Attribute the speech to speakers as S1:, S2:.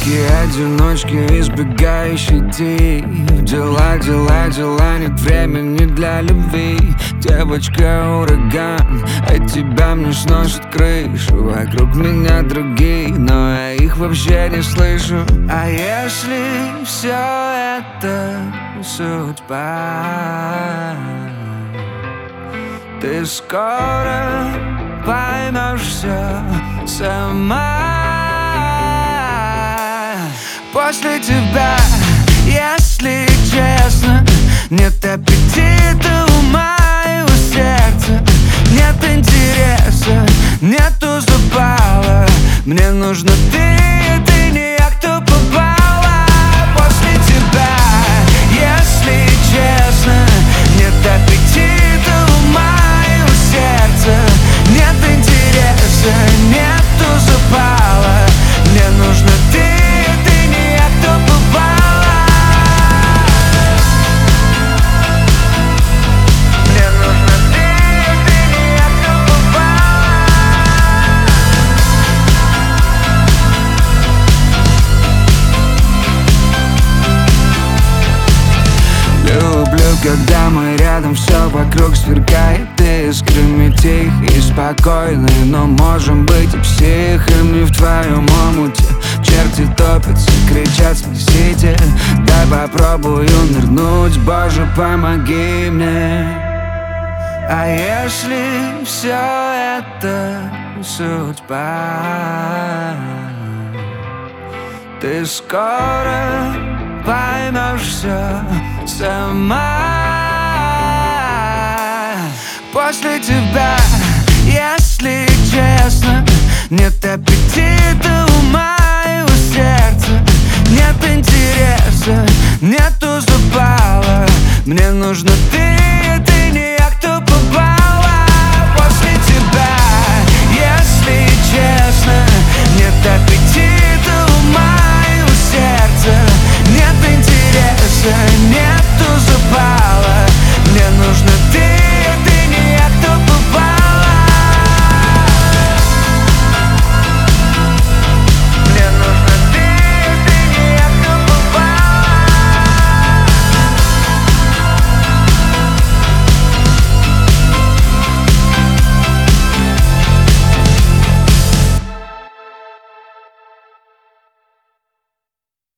S1: одиночки, избегающие идей. Дела, дела, дела, нет времени для любви. Девочка ураган, от тебя мне сносит крышу. Вокруг меня другие, но я их вообще не слышу. А если все это судьба, ты скоро поймешь все сама. После тебя, если честно, нет аппетита у моего сердца. Нет интереса, нету запала. Мне нужно ты не я, кто попала. После тебя, если честно, нет аппетита у моего сердца. Нет интереса, нету запала. Мне нужно ты не я, кто попала. Мне нужно ты не я, кто попала. Люблю, когда мы рядом, все вокруг сверкает искрами, тихо и спокойно. Но можем быть и психами в твоем омуте. Черти топятся, кричат: спасите. Дай попробую нырнуть, Боже, помоги мне. А если все это судьба, ты скоро поймешь все сама. После тебя, если честно, нет аппетита у моего сердца. Нет интереса, нету запала. Мне нужно ты